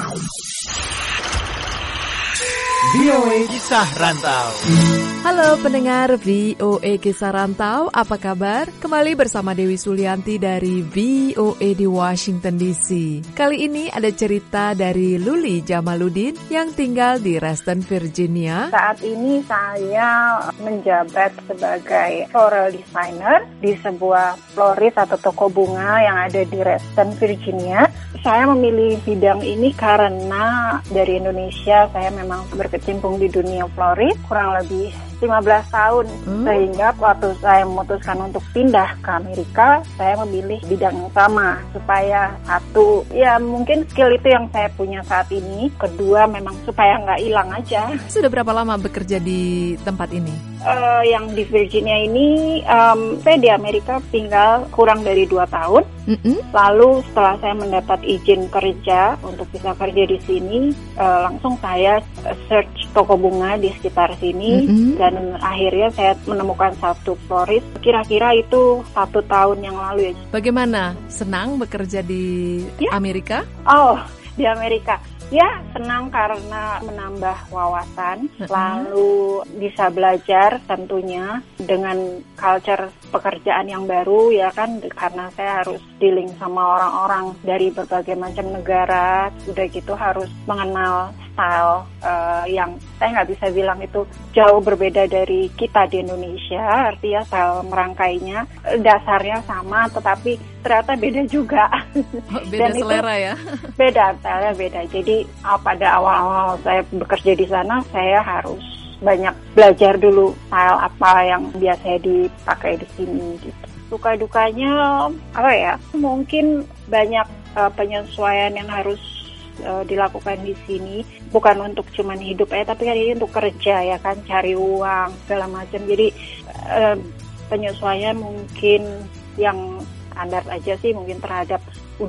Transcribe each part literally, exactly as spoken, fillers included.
V O A Kisah Rantau. Halo pendengar V O A Kisah Rantau, apa kabar? Kembali bersama Dewi Sulianti dari V O A di Washington D C. Kali ini ada cerita dari Luli Jamaludin yang tinggal di Reston, Virginia. Saat ini saya menjabat sebagai floral designer di sebuah florist atau toko bunga yang ada di Reston, Virginia. Saya memilih bidang ini karena dari Indonesia saya memang berkecimpung di dunia florist kurang lebih lima belas tahun, hmm. sehingga waktu saya memutuskan untuk pindah ke Amerika, saya memilih bidang yang sama supaya satu, ya mungkin skill itu yang saya punya saat ini, kedua memang supaya nggak hilang aja. Sudah berapa lama bekerja di tempat ini? Uh, yang di Virginia ini, um, saya di Amerika tinggal kurang dari dua tahun. Mm-hmm. Lalu setelah saya mendapat izin kerja untuk bisa kerja di sini, uh, langsung saya search toko bunga di sekitar sini. Mm-hmm. Dan akhirnya saya menemukan satu florist, kira-kira itu satu tahun yang lalu ya. Bagaimana? Senang bekerja di ya? Amerika? Oh, di Amerika. Ya, senang karena menambah wawasan, uh-huh. lalu bisa belajar tentunya dengan culture pekerjaan yang baru ya kan, karena saya harus dealing sama orang-orang dari berbagai macam negara, udah gitu harus mengenal style uh, yang saya nggak bisa bilang itu jauh berbeda dari kita di Indonesia, artinya style merangkainya dasarnya sama tetapi ternyata beda juga. Oh, beda dan selera ya? Beda, stylenya beda. Jadi uh, pada awal-awal saya bekerja di sana saya harus banyak belajar dulu style apa yang biasa dipakai di sini gitu. Suka dukanya apa ya? Mungkin banyak uh, penyesuaian yang harus Uh, dilakukan di sini, bukan untuk cuman hidup ya, tapi kan ini untuk kerja ya kan, cari uang segala macam. Jadi uh, penyesuaian mungkin yang standar aja sih, mungkin terhadap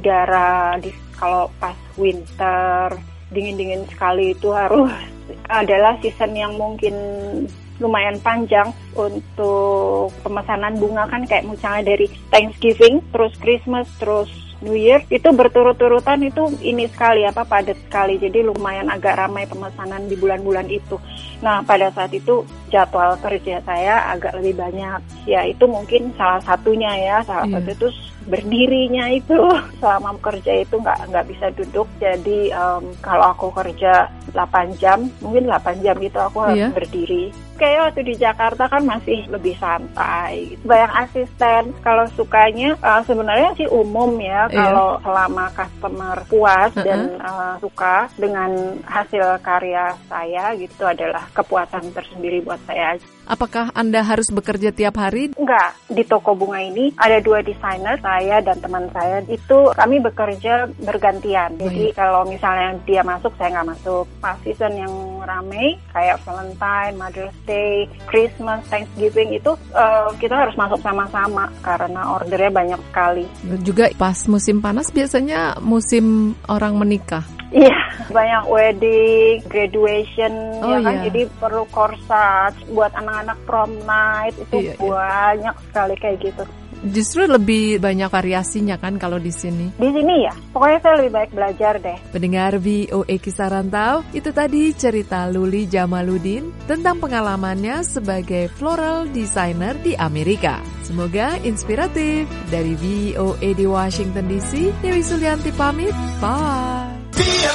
udara di kalau pas winter dingin-dingin sekali itu harus adalah season yang mungkin lumayan panjang untuk pemesanan bunga kan, kayak misalnya dari Thanksgiving terus Christmas terus New Year itu berturut-turutan, itu ini sekali apa padat sekali, jadi lumayan agak ramai pemesanan di bulan-bulan itu. Nah pada saat itu jadwal kerja saya agak lebih banyak, ya itu mungkin salah satunya ya, salah yeah. satu itu berdirinya itu selama kerja itu nggak nggak bisa duduk, jadi um, kalau aku kerja delapan jam mungkin delapan jam itu aku harus yeah. berdiri. Kayak waktu di Jakarta kan masih lebih santai, bayang asisten. Kalau sukanya uh, sebenarnya sih umum ya, yeah. kalau selama customer puas uh-huh. dan uh, suka dengan hasil karya saya gitu adalah kepuasan tersendiri buat saya. Apakah Anda harus bekerja tiap hari? Enggak, di toko bunga ini ada dua desainer, saya dan teman saya, itu kami bekerja bergantian. Jadi oh, iya. kalau misalnya dia masuk, saya nggak masuk. Pas season yang ramai, kayak Valentine, Mother's Day, Christmas, Thanksgiving, itu uh, kita harus masuk sama-sama karena ordernya banyak sekali. Juga pas musim panas biasanya musim orang menikah. Iya, banyak wedding, graduation, oh, ya kan, iya. jadi perlu corsage buat anak-anak prom night, itu iya, banyak iya. sekali kayak gitu. Justru lebih banyak variasinya kan kalau di sini. Di sini ya, pokoknya saya lebih baik belajar deh. Pendengar V O A Kisah Rantau, itu tadi cerita Luli Jamaludin tentang pengalamannya sebagai floral designer di Amerika. Semoga inspiratif. Dari V O A di Washington D C, Dewi Sulianti pamit. Bye.